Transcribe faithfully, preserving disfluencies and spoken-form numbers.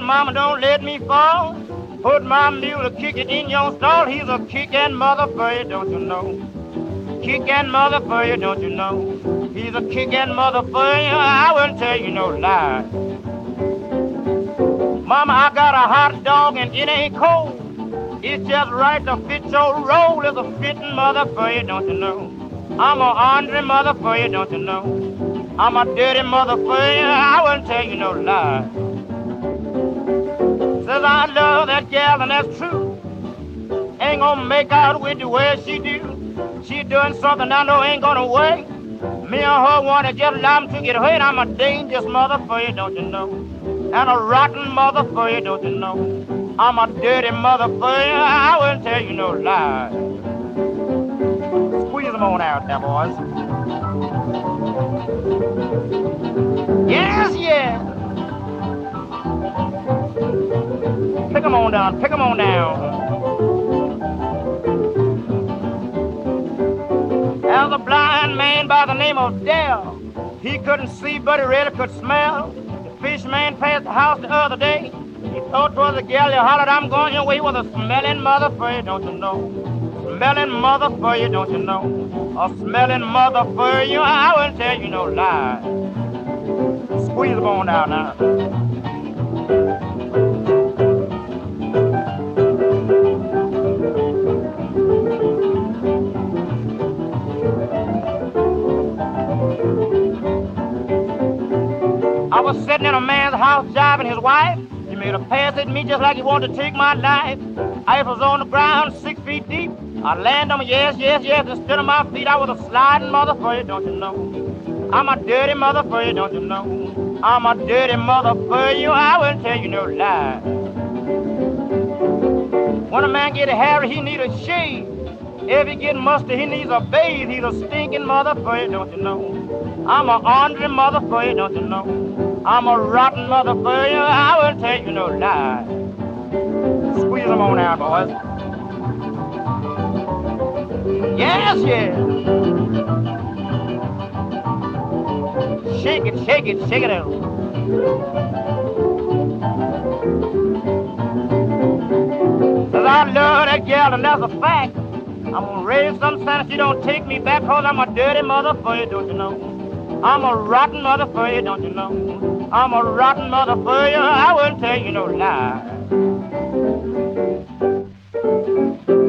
mama, don't let me fall. Put my mule, kick it in your stall. He's a kickin' mother for you, don't you know? Kickin' mother for you, don't you know? He's a kickin' mother for you. I wouldn't tell you no lie. Mama, I got a hot dog and it ain't cold. It's just right to fit your roll. It's a fitting mother for you, don't you know? I'm a Andre mother for you, don't you know? I'm a dirty mother for you. I wouldn't tell you no lie. Says I love that gal and that's true. Ain't gonna make out with the way she do. She doing something I know ain't gonna work. Me and her wanna just allow him to get hurt. I'm a dangerous mother for you, don't you know? And a rotten mother for you, don't you know? I'm a dirty mother for you. I wouldn't tell you no lie. Squeeze them on out there, boys. Yes, yes. Pick them on down, pick them on down. There's a blind man by the name of Dell. He couldn't see, but he really could smell. The fish man passed the house the other day. He thought 'twas a gal. He hollered, I'm going your way. With a smelling mother for you, don't you know? Smelling mother for you, don't you know? A smelling mother for you. I wouldn't tell you no lie. Squeeze them on down now. I was sitting in a man's house jiving his wife. He made a pass at me just like he wanted to take my life. I was on the ground six feet deep. I land on my yes, yes, yes. Instead of my feet, I was a sliding mother for you, don't you know? I'm a dirty mother for you, don't you know? I'm a dirty mother for you. I wouldn't tell you no lie. When a man get a hair, he need a shave. If he get musty, he needs a bathe. He's a stinking mother for you, don't you know? I'm a Andre mother for you, don't you know? I'm a rotten mother for you. I wouldn't tell you no lie. Squeeze them on out, boys. Yes, yes. Shake it, shake it, shake it out. Cause I love that gal and that's a fact. I'm gonna raise some son if you don't take me back, cause I'm a dirty mother for you, don't you know? I'm a rotten mother for you, don't you know? I'm a rotten mother for you. I wouldn't tell you no lie.